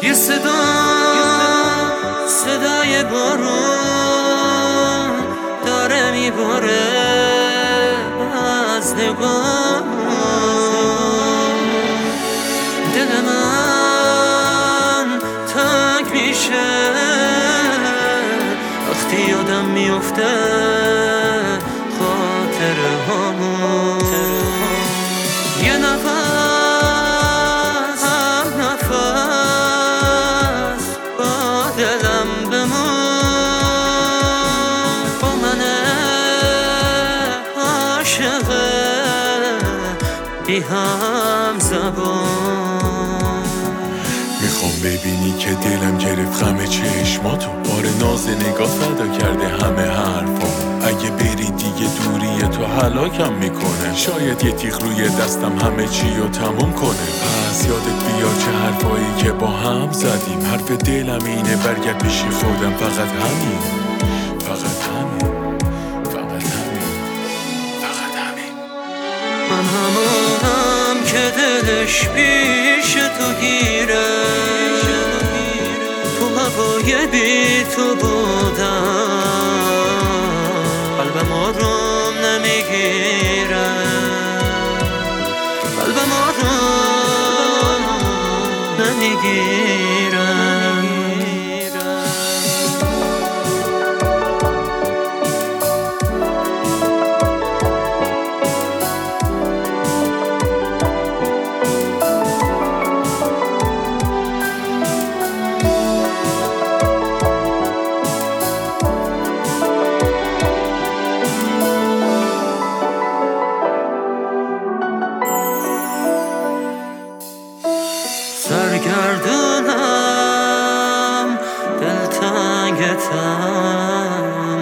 یه صدای بارون داره میباره از نگاه، دل من تنگ میشه وقتی یادم میفته خاطره هامون. یه نفس با دلم بمون، با من عاشقه بی هم زبان. میخوام ببینی که دلم گرفت غم چشماتو، بار ناز نگاه فدا کرده همه حرفامو. اگه بری دیگه دوری تو هلاکم میکنه، شاید یه تیغ روی دستم همه چی رو تموم کنه. پس یادت بیار چه حرفایی که با هم زدیم، حرف دلم اینه برگرد پیش خودم، فقط همین، فقط همین، فقط همین، فقط همین. من همونم که دلش پیش تو گیره، تو هوای بی تو بودم، قلبم آروم نمیگیره، قلبم آروم نمیگیره. سرگردونم دلتنگتم،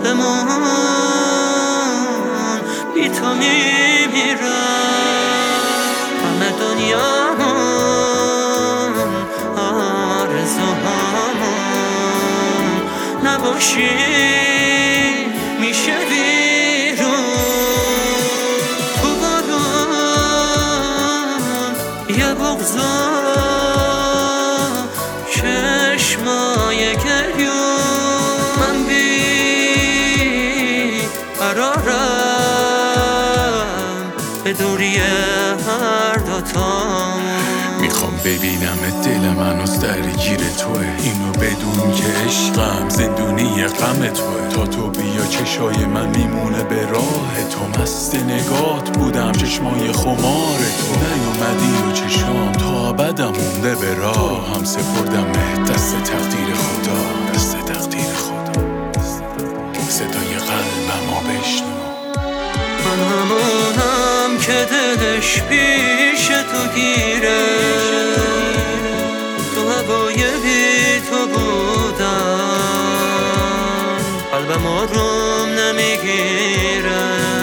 بمون بی تو میمیرم. همه دنیامون آرزوهامون نباشی میشه ویرون. تو بارون یه بغضا چشمای گریون، من بی قرارم به دوری هر دوتامون. میخوام ببینم دلم هنوز درگیر توه، اینو بدون که عشقم زندونی غم توه. تا تو بیا چشای من میمونه به راه تو، مست نگات بودم چشمای خمار تو. نیومدی و چشام تا ابدم مونده به راه، هم سپردم دست تقدیر خدا، دست تقدیر خدا. صدای قلبمو بشنو. من همونم که دلش پیش تو گیره، تو هوای بی تو بودم، قلبم آروم نمیگیره.